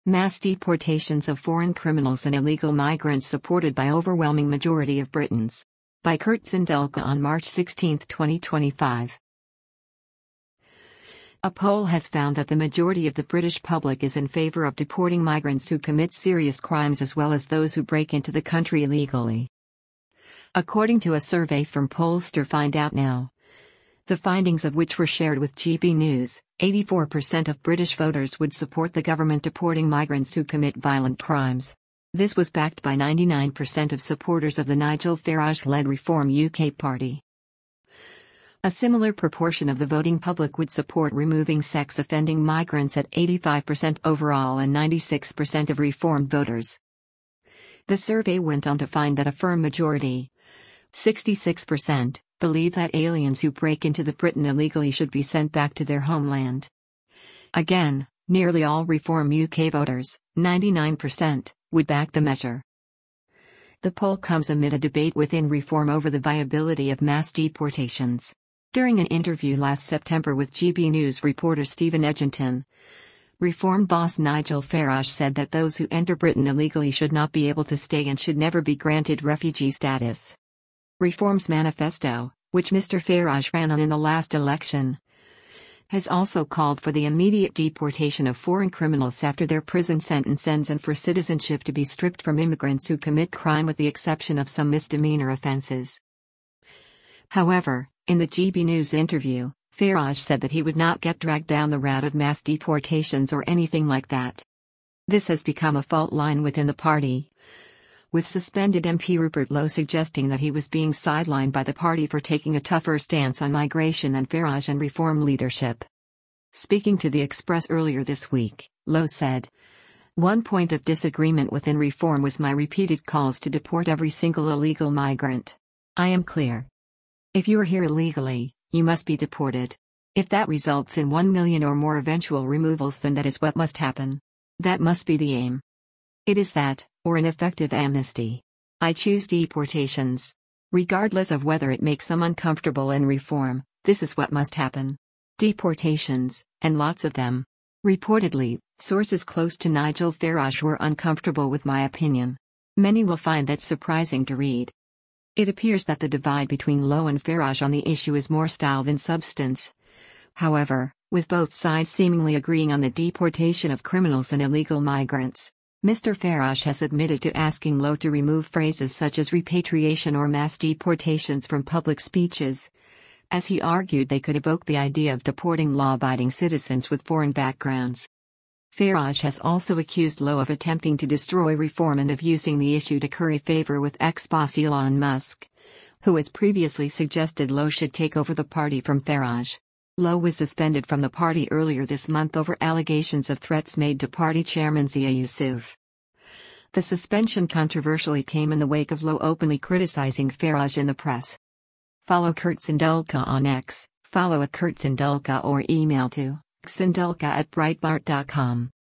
Mass deportations of foreign criminals and illegal migrants supported by overwhelming majority of Britons. By Kurt Sindelka on March 16, 2025. A poll has found that the majority of the British public is in favour of deporting migrants who commit serious crimes as well as those who break into the country illegally. According to a survey from pollster Find Out Now, the findings of which were shared with GB News, 84% of British voters would support the government deporting migrants who commit violent crimes. This was backed by 99% of supporters of the Nigel Farage-led Reform UK party. A similar proportion of the voting public would support removing sex-offending migrants at 85% overall and 96% of Reform voters. The survey went on to find that a firm majority, 66%, believe that aliens who break into Britain illegally should be sent back to their homeland. Again, nearly all Reform UK voters, 99%, would back the measure. The poll comes amid a debate within Reform over the viability of mass deportations. During an interview last September with GB News reporter Stephen Edgington, Reform boss Nigel Farage said that those who enter Britain illegally should not be able to stay and should never be granted refugee status. Reform's manifesto, which Mr. Farage ran on in the last election, has also called for the immediate deportation of foreign criminals after their prison sentence ends and for citizenship to be stripped from immigrants who commit crime with the exception of some misdemeanor offences. However, in the GB News interview, Farage said that he would not get dragged down the route of mass deportations or anything like that. This has become a fault line within the party, with suspended MP Rupert Lowe suggesting that he was being sidelined by the party for taking a tougher stance on migration than Farage and Reform leadership. Speaking to The Express earlier this week, Lowe said, "One point of disagreement within Reform was my repeated calls to deport every single illegal migrant. I am clear. If you are here illegally, you must be deported. If that results in 1 million or more eventual removals, then that is what must happen. That must be the aim. It is that, or an effective amnesty. I choose deportations. Regardless of whether it makes some uncomfortable in Reform, this is what must happen. Deportations, and lots of them." Reportedly, sources close to Nigel Farage were uncomfortable with my opinion. Many will find that surprising to read. It appears that the divide between Lowe and Farage on the issue is more style than substance. However, with both sides seemingly agreeing on the deportation of criminals and illegal migrants, Mr. Farage has admitted to asking Lowe to remove phrases such as repatriation or mass deportations from public speeches, as he argued they could evoke the idea of deporting law-abiding citizens with foreign backgrounds. Farage has also accused Lowe of attempting to destroy Reform and of using the issue to curry favor with ex-boss Elon Musk, who has previously suggested Lowe should take over the party from Farage. Lowe was suspended from the party earlier this month over allegations of threats made to party chairman Zia Yusuf. The suspension controversially came in the wake of Lowe openly criticizing Farage in the press. Follow Kurt Sindelka on X, follow @KurtSindelka or email to sindelka@breitbart.com.